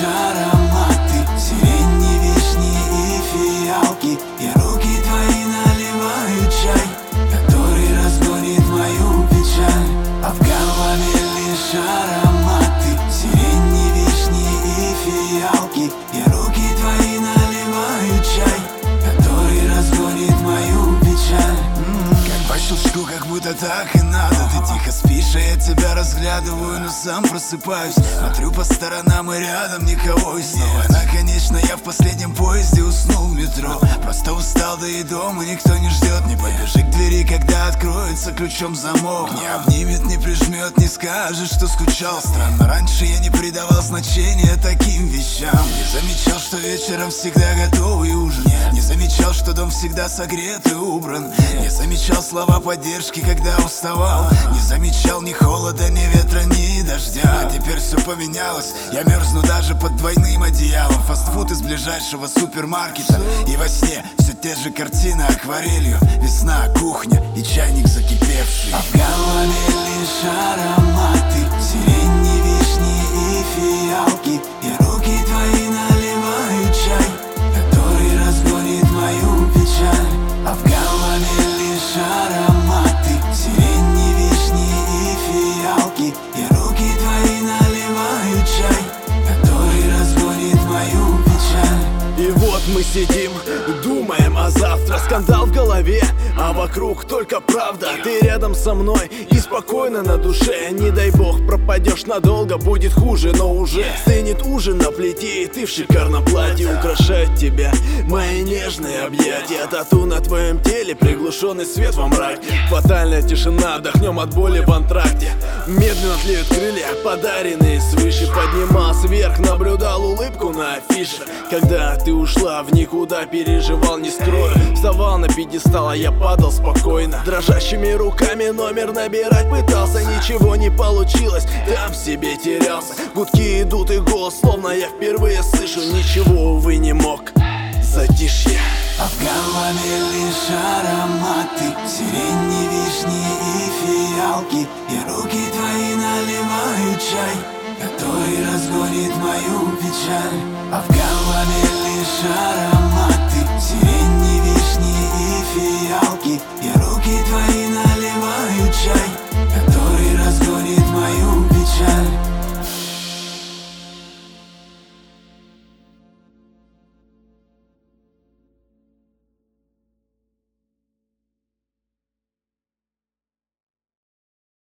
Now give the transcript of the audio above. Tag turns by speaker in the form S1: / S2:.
S1: лишь ароматы сирени, вишни и фиалки. И руки твои наливают чай, который разгонит мою печаль. А в голове лишь ароматы сирени, вишни и фиалки. И руки твои наливают чай, который разгонит мою печаль. Как по щелчку, как будто так и надо. Ты тихо спишь, а я тебя разглядываю, но сам просыпаюсь. Смотрю по сторонам, и рядом никого. И снова наконечно я в последнем поезде уснул в метро. Просто устал, да и дома никто не ждет. Не побежи к двери, когда откроется ключом замок. Не обнимет, не прижмет, не скажет, что скучал. Странно, раньше я не придавал значения таким вещам. Не замечал, что вечером всегда готовый ужин. Не замечал, что дом всегда согрет и убран. Не замечал слова поддержки, когда уставал. Не замечал ни холода, ни ветра, ни дождя. А теперь все поменялось, я мерзну даже под двойным одеялом. Фастфуд из ближайшего супермаркета. И во сне все те же картины акварелью. Весна, кухня и чайник закипевший. А в голове лишь ароматы сирени, вишни и фиалки. И руки твои наливают чай, который разгонит мою печаль. А в голове лишь ароматы сирени, вишни и фиалки. И руки твои наливают чай, который разгонит мою печаль.
S2: И вот мы сидим, думаем о завтра. Скандал в голове, а вокруг только правда. Ты рядом со мной и спокойно на душе. Не дай бог пропадешь надолго, будет хуже. Но уже стынет ужин на плите, и ты в шикарном платье. Украшает тебя мои нежные объятия. Тату на твоем теле, приглушенный свет во мраке. Фатальная тишина, вдохнем от боли в антракте. Медленно тлеют крылья, подаренные свыше. Поднимался вверх, наблюдал улыбку на афише. Когда ты ушла в никуда, переживал не скрою. Вставал на пьедестал, а я падал спокойно. Дрожащими руками номер набирать пытался. Ничего не получилось, там в себе терялся. Гудки идут и голос, словно я впервые слышу. Ничего, увы, не мог, затишье.
S1: А в голове лишь ароматы сирени, вишни и фиалки. И руки твои наливают чай, который разгонит мою печаль. А в голове лишь ароматы сирени, вишни